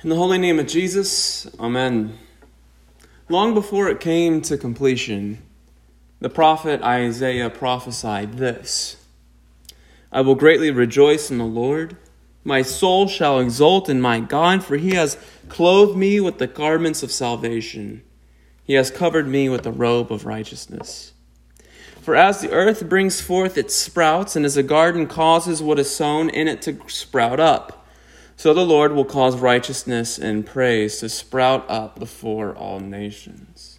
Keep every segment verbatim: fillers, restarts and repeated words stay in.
In the holy name of Jesus, Amen. Long before it came to completion, the prophet Isaiah prophesied this: I will greatly rejoice in the Lord. My soul shall exult in my God, for he has clothed me with the garments of salvation. He has covered me with the robe of righteousness. For as the earth brings forth its sprouts, and as a garden causes what is sown in it to sprout up, so the Lord will cause righteousness and praise to sprout up before all nations.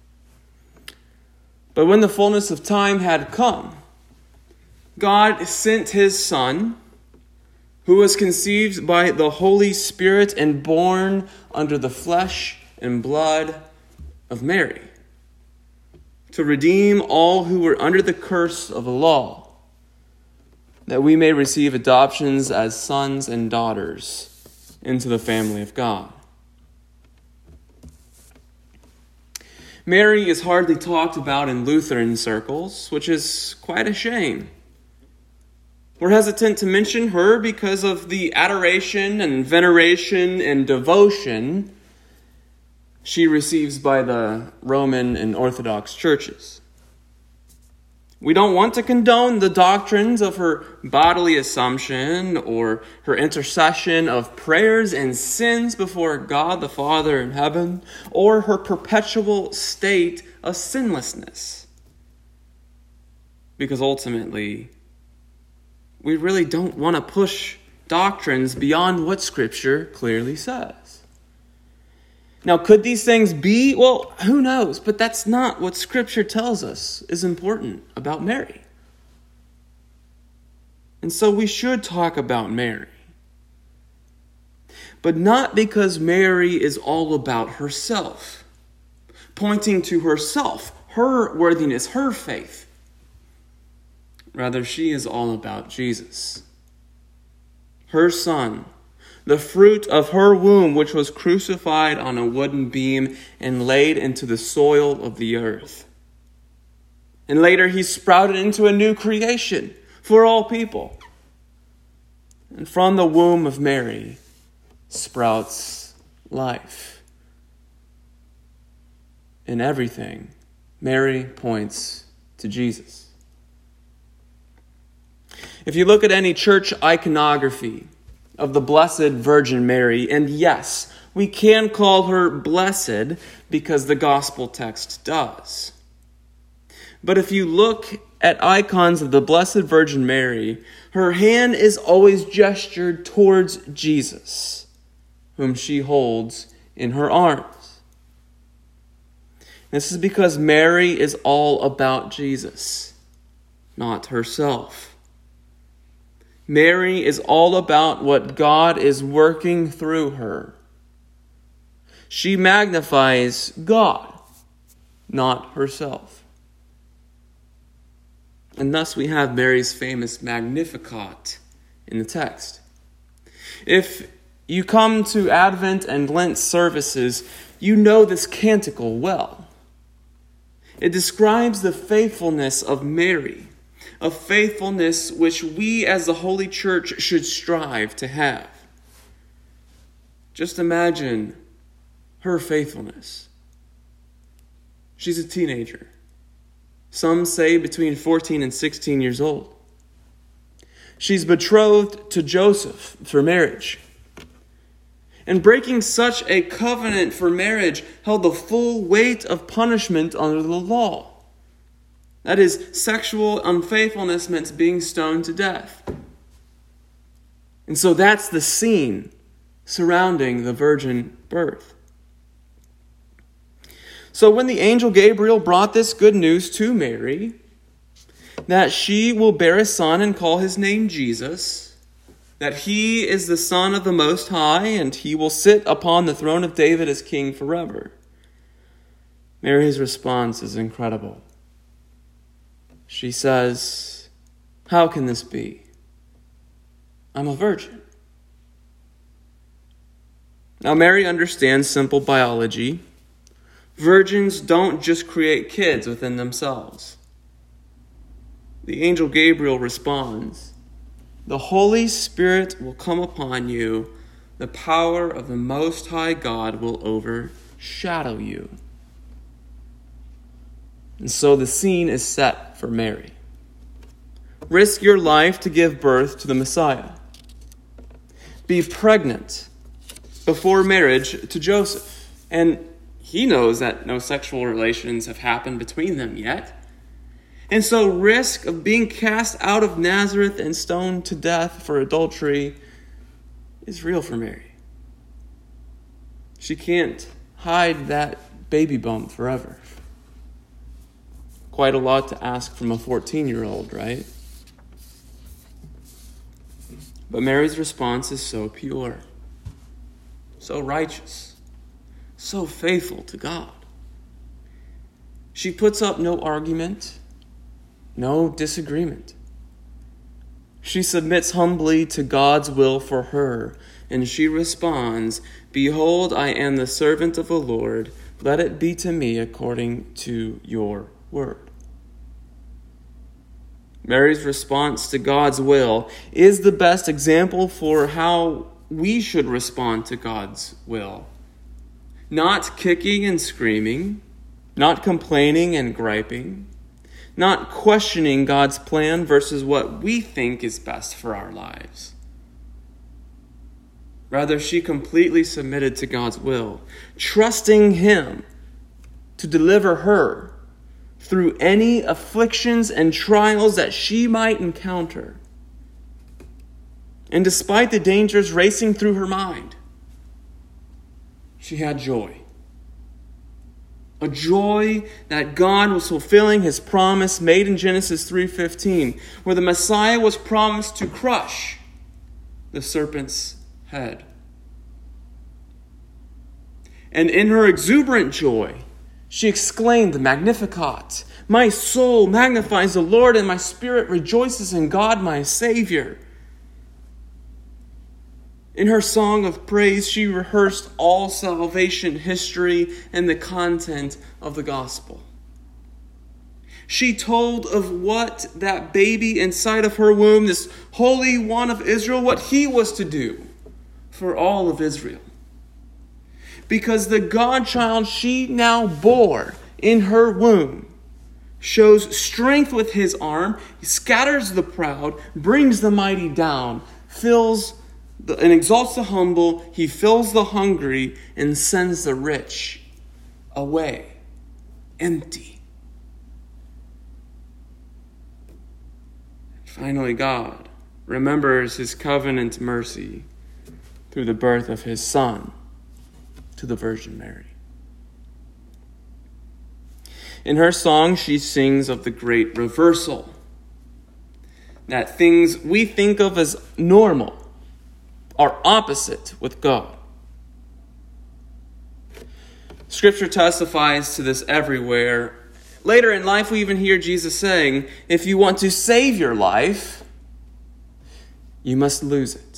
But when the fullness of time had come, God sent his Son, who was conceived by the Holy Spirit and born under the flesh and blood of Mary, to redeem all who were under the curse of the law, that we may receive adoptions as sons and daughters into the family of God. Mary is hardly talked about in Lutheran circles, which is quite a shame. We're hesitant to mention her because of the adoration and veneration and devotion she receives by the Roman and Orthodox churches. We don't want to condone the doctrines of her bodily assumption or her intercession of prayers and sins before God the Father in heaven, or her perpetual state of sinlessness. Because ultimately, we really don't want to push doctrines beyond what Scripture clearly says. Now, could these things be? Well, who knows? But that's not what Scripture tells us is important about Mary. And so we should talk about Mary. But not because Mary is all about herself, pointing to herself, her worthiness, her faith. Rather, she is all about Jesus, her Son, the fruit of her womb, which was crucified on a wooden beam and laid into the soil of the earth. And later he sprouted into a new creation for all people. And from the womb of Mary sprouts life. In everything, Mary points to Jesus. If you look at any church iconography of the Blessed Virgin Mary, and yes, we can call her blessed because the gospel text does. But if you look at icons of the Blessed Virgin Mary, her hand is always gestured towards Jesus, whom she holds in her arms. This is because Mary is all about Jesus, not herself. Mary is all about what God is working through her. She magnifies God, not herself. And thus we have Mary's famous Magnificat in the text. If you come to Advent and Lent services, you know this canticle well. It describes the faithfulness of Mary, a faithfulness which we as the Holy Church should strive to have. Just imagine her faithfulness. She's a teenager. Some say between fourteen and sixteen years old. She's betrothed to Joseph for marriage. And breaking such a covenant for marriage held the full weight of punishment under the law. That is, sexual unfaithfulness meant being stoned to death. And so that's the scene surrounding the virgin birth. So when the angel Gabriel brought this good news to Mary, that she will bear a son and call his name Jesus, that he is the Son of the Most High, and he will sit upon the throne of David as king forever, Mary's response is incredible. She says, "How can this be? I'm a virgin." Now, Mary understands simple biology. Virgins don't just create kids within themselves. The angel Gabriel responds, "The Holy Spirit will come upon you. the power of the Most High God will overshadow you. And so the scene is set for Mary. Risk your life to give birth to the Messiah. Be pregnant before marriage to Joseph. And he knows that no sexual relations have happened between them yet. And so risk of being cast out of Nazareth and stoned to death for adultery is real for Mary. She can't hide that baby bump forever. Quite a lot to ask from a fourteen-year-old, right? But Mary's response is so pure, so righteous, so faithful to God. She puts up no argument, no disagreement. She submits humbly to God's will for her, and she responds, "Behold, I am the servant of the Lord. Let it be to me according to your word." Mary's response to God's will is the best example for how we should respond to God's will. Not kicking and screaming, not complaining and griping, not questioning God's plan versus what we think is best for our lives. Rather, she completely submitted to God's will, trusting Him to deliver her through any afflictions and trials that she might encounter. And despite the dangers racing through her mind, she had joy. A joy that God was fulfilling His promise made in Genesis three fifteen, where the Messiah was promised to crush the serpent's head. And in her exuberant joy, she exclaimed the Magnificat. "My soul magnifies the Lord, and my spirit rejoices in God my Savior." In her song of praise, she rehearsed all salvation history and the content of the gospel. She told of what that baby inside of her womb, this Holy One of Israel, what he was to do for all of Israel. Because the God-child she now bore in her womb shows strength with His arm, He scatters the proud, brings the mighty down, fills the, and exalts the humble, He fills the hungry, and sends the rich away empty. Finally, God remembers His covenant mercy through the birth of His Son to the Virgin Mary. In her song, she sings of the great reversal. That things we think of as normal are opposite with God. Scripture testifies to this everywhere. Later in life, we even hear Jesus saying, if you want to save your life, you must lose it.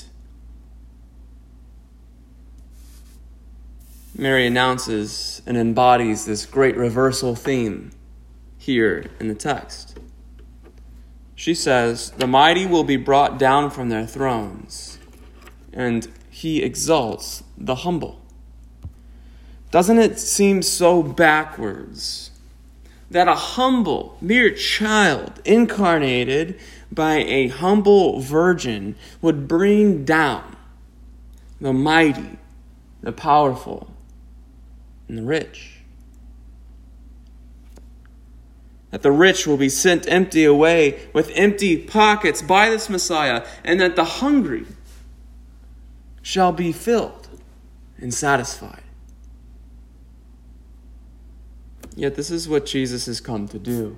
Mary announces and embodies this great reversal theme here in the text. She says, the mighty will be brought down from their thrones, and He exalts the humble. Doesn't it seem so backwards that a humble, mere child incarnated by a humble virgin would bring down the mighty, the powerful, and the rich? That the rich will be sent empty away with empty pockets by this Messiah, and that the hungry shall be filled and satisfied. Yet this is what Jesus has come to do.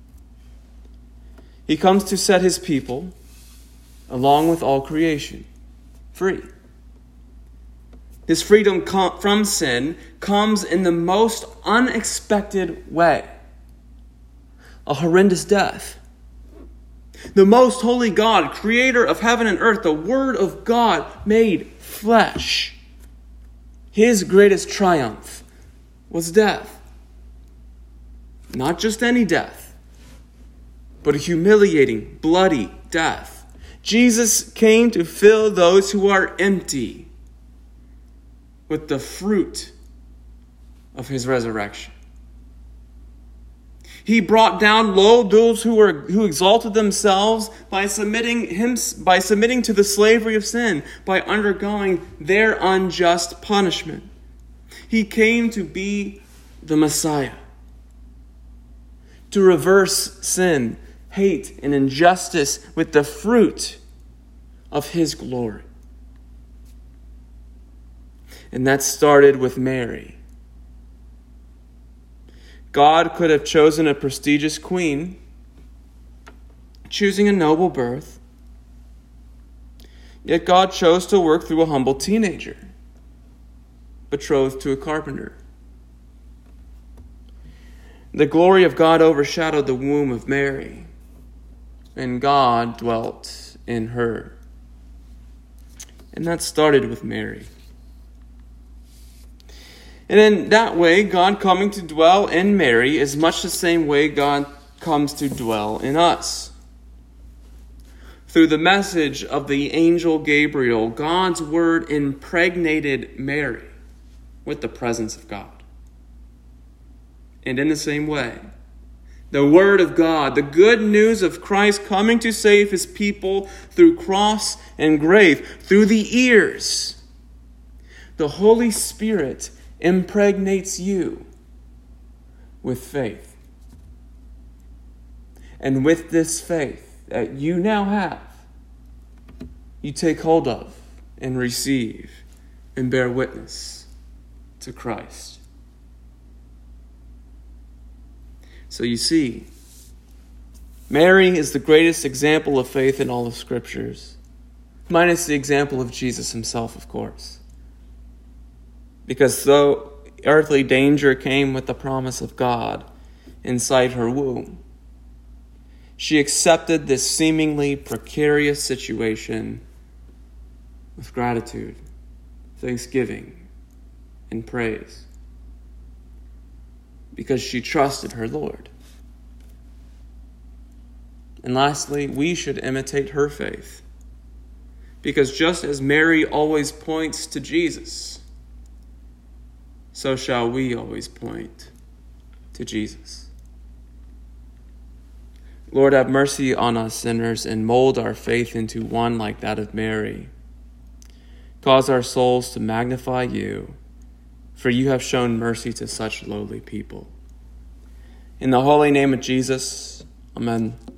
He comes to set His people, along with all creation, free. His freedom from sin comes in the most unexpected way. A horrendous death. The most holy God, creator of heaven and earth, the Word of God made flesh. His greatest triumph was death. Not just any death, but a humiliating, bloody death. Jesus came to fill those who are empty with the fruit of his resurrection. He brought down low those who were who exalted themselves by submitting him by submitting to the slavery of sin, by undergoing their unjust punishment. He came to be the Messiah, to reverse sin, hate, and injustice with the fruit of his glory. And that started with Mary. God could have chosen a prestigious queen, choosing a noble birth. Yet God chose to work through a humble teenager, betrothed to a carpenter. The glory of God overshadowed the womb of Mary, and God dwelt in her. And that started with Mary. And in that way, God coming to dwell in Mary is much the same way God comes to dwell in us. Through the message of the angel Gabriel, God's word impregnated Mary with the presence of God. And in the same way, the word of God, the good news of Christ coming to save his people through cross and grave, through the ears, the Holy Spirit impregnates you with faith. And with this faith that you now have, you take hold of and receive and bear witness to Christ. So you see, Mary is the greatest example of faith in all of Scriptures, minus the example of Jesus himself, of course. Because though earthly danger came with the promise of God inside her womb, she accepted this seemingly precarious situation with gratitude, thanksgiving, and praise, because she trusted her Lord. And lastly, we should imitate her faith, because just as Mary always points to Jesus, so shall we always point to Jesus. Lord, have mercy on us sinners and mold our faith into one like that of Mary. Cause our souls to magnify you, for you have shown mercy to such lowly people. In the holy name of Jesus, amen.